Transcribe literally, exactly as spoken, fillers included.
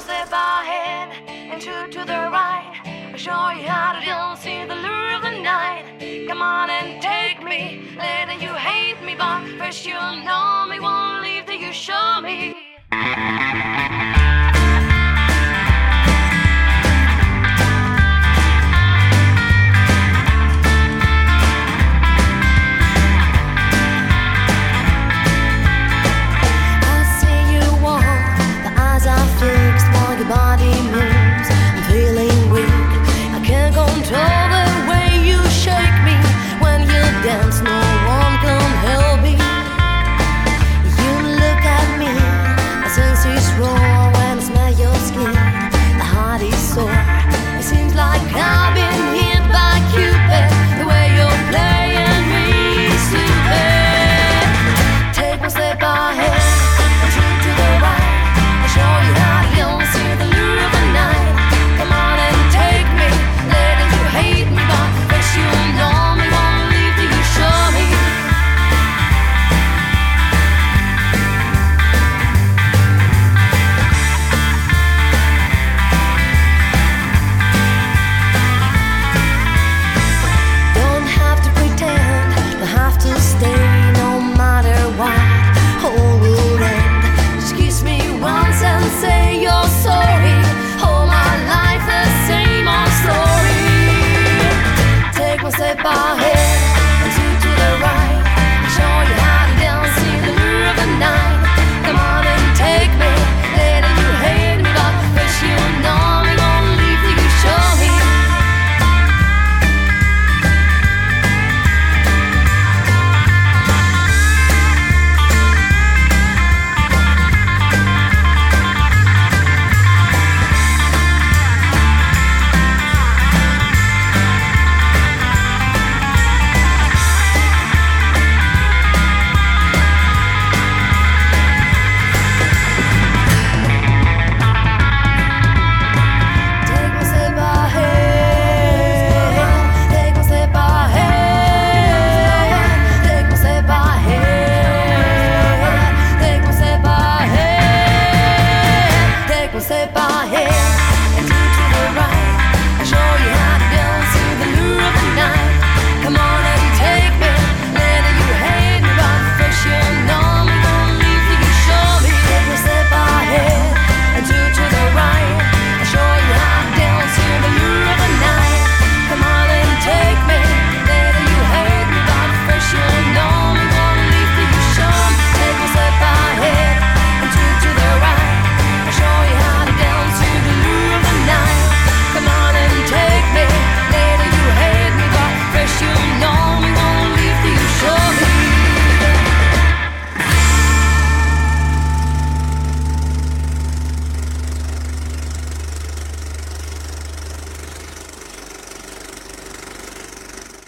slip ahead and two to the right. I'll show you how to deal, see the lure of the night. Come on and take me, later you hate me, but first you'll know me, won't leave till you show me.